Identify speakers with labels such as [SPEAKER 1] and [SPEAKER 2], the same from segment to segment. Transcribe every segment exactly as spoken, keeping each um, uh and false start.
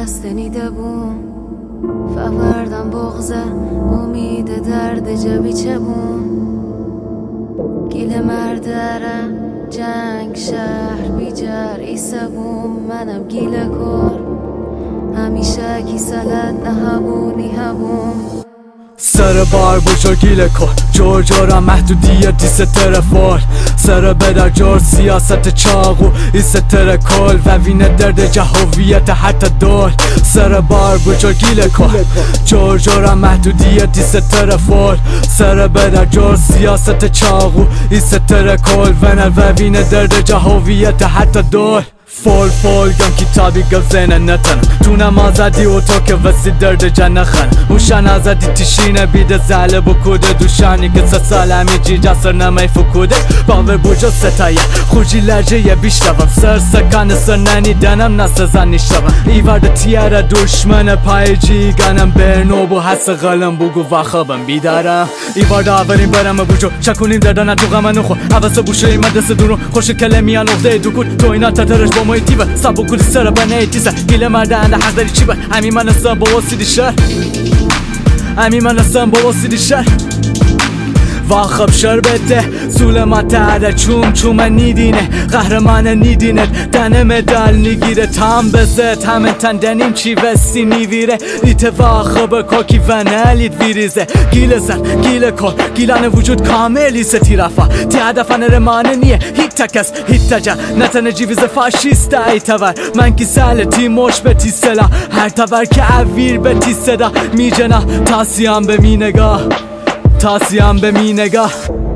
[SPEAKER 1] بسته نیده بوم فوردم بغزه امید درد جبی چه بوم گیل مردرم جنگ شهر بیجر ایسه بوم منم گیل کر همیشه کی سلد نهبونی هبوم
[SPEAKER 2] سر بار بجا گیل کن جور جورا محدودیت دیست ترفال سر بدر جور سیاست چاقو ایست ترکل و وینه درد جهویت حتی دول سر بار بجا گیل کن جور جورا محدودیت دیست ترفال سر بدر جور سیاست چاقو ایست ترکل و وینه درد جهویت حتی دول فول فول گم کتابی گل زینه نتن تو نمازدی و تو که وسی درد جنه خن موشن ازدی تشینه بیده زله بکوده دوشانی که سه سال همی جی جسر نمی فکوده باور بوجا ستایه خوشی لرجه یه بیشتوم سر سکن سر ننی دنم نسزن نیشتوم ایورد تیاره دشمن پای جی گنم برنو بو حس غلم بگو وخبم بیدارم ایورد آوریم برم بوجو شکونیم دردن تو غم نخو عوض بوشه ای مدرس دورو خوش کلمیان اخده دوکود تو اینا تترش با مویتیبه سبو کلی سر بنه ایتیزه گیله مرده انده حق داری چی به همی من هستم با واسیدی شهر همی من هستم با واسیدی شهر واخب شربته ظلمت عده چوم چوم نیدینه قهرمان نیدینت دنه مدال نگیره تام بزد همه تندنیم چی وستی نیویره ایت واخب کوکی و نلید ویریزه گیله زن گیله کن گیلان وجود کاملی ستی رفا تی هدفن رمانه نیه هیت تکس هیت تجا نتنه جیویز فاشیست ای تور من کی ساله تی موش به تی سلا هر تور که اویر به تی صدا میجنا تاسیام به می نگاه تاسیم به می نگاه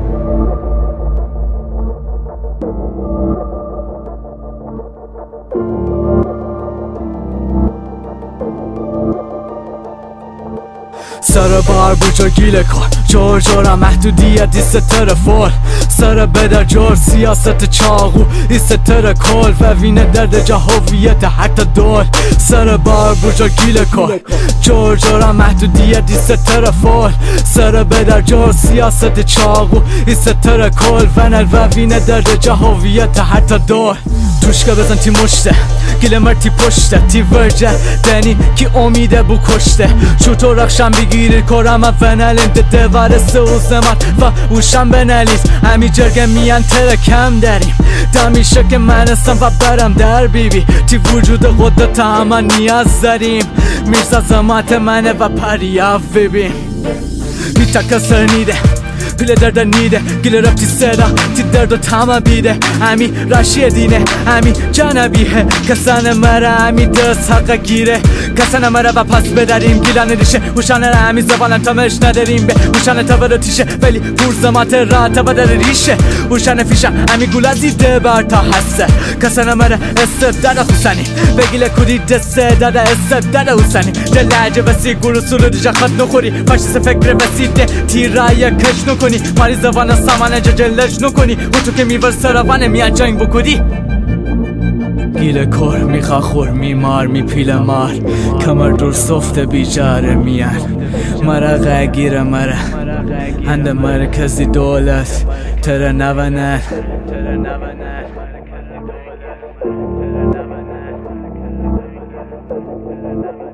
[SPEAKER 2] سر بار بوجا گیله کن جور جورا محدودیت ایست ترفال سر بدر جور سیاست چاقو ایست ترکل و وینه درد جهویت حتی دول سر بار بوجا گیله کن جور جورا محدودیت ایست ترفال سر بدر جور سیاست چاقو ایست ترکل و وینه درد جهویت حتی دول توشکا بزن تی مشته گیله مر تی پشته تی ورجه دنی کی امیده بو کشته چوتو رخشم بگیری کرم و فنالین ده دوارسته و زمت و اوشم بنالیز همی جرگه میان تره کم داریم دمیشه که من هستم و برم در بیبی تی وجود قدرت همه نیاز داریم میرزا زمات منه و پریاف ببین بیتا کسر نیده پیل درد نیده گیل رفتی صدا تی درد و تمام بیده همی رشی دینه همی جانبیه کسان مره همی دست حق گیره کسان مره و پس بداریم گیلان ریشه اوشانه را همی زبالن تمش نداریم به اوشانه تبر تیشه ولی پرزمات را تبر در ریشه اوشانه فیشه همی گولا دیده بر تا حسه کسان مره استف دادا حسنی بگیله کودی دسته دادا استف دادا حسنی دلعجه وسی گلو سلو دیجا خط نخوری فاشیس فکر وسیده تیرای کش نکنی ماری زبان سامانه جلج نکنی او تو که میور سراوانه میان جنگ بکنی گیله کر میخوا خور میمار میپیل مار کمر دور صفت بیجاره میان مرا گیره مرا هند مرکزی دولت تره نونن
[SPEAKER 3] Thank you.